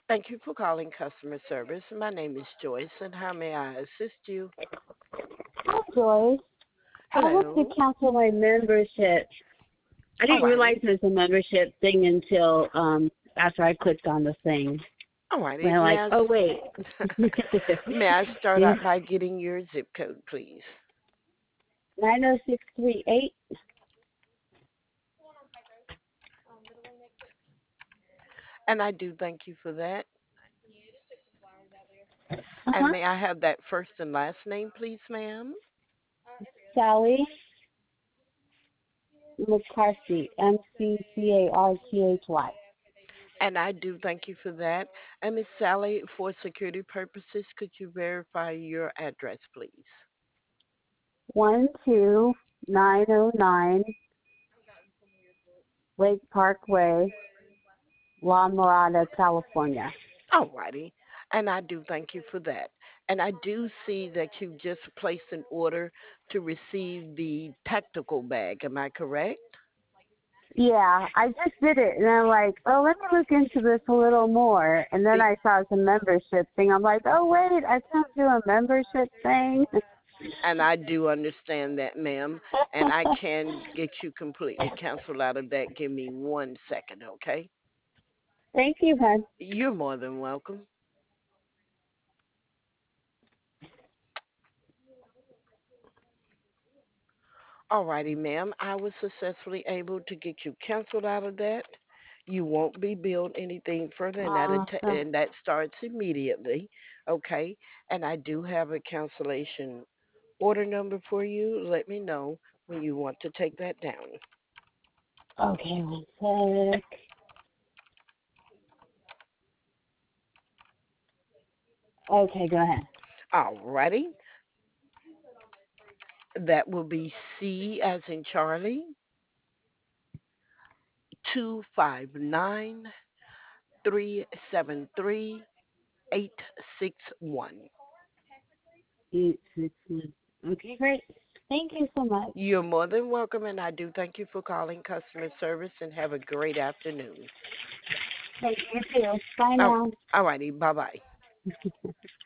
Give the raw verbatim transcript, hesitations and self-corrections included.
Thank you for calling customer service. My name is Joyce, and how may I assist you? Hi, Joyce. I want to Hello. cancel my membership. I didn't Alrighty. realize there's a membership thing until um after I clicked on the thing. Alrighty. And I'm May like, I, oh wait. may I start Yeah. out by getting your zip code, please? Nine oh six three eight. And I do thank you for that. Uh And huh. may I have that first and last name, please, ma'am? Sally McCarthy. M C C A R T H Y. And I do thank you for that. And Miss Sally, for security purposes, could you verify your address, please? One two nine oh nine Lake Parkway, La Mirada, California. Alrighty. And I do thank you for that. And I do see that you just placed an order to receive the tactical bag. Am I correct? Yeah, I just did it, and I'm like, oh, let me look into this a little more. And then E- I saw it's a membership thing. I'm like, oh, wait, I can't do a membership thing. And I do understand that, ma'am. And I can get you completely canceled out of that. Give me one second, okay? Thank you, hon. You're more than welcome. Alrighty, ma'am. I was successfully able to get you canceled out of that. You won't be billed anything further, and that att- Awesome. and that starts immediately. Okay, and I do have a cancellation order number for you. Let me know when you want to take that down. Okay, one sec. Okay, go ahead. Alrighty, that will be C as in Charlie, two five nine three seven three eight six one. Eight, six, one. Okay, great. Thank you so much. You're more than welcome, and I do thank you for calling customer service, and have a great afternoon. Thank you too. Bye Oh, now. alrighty, bye bye.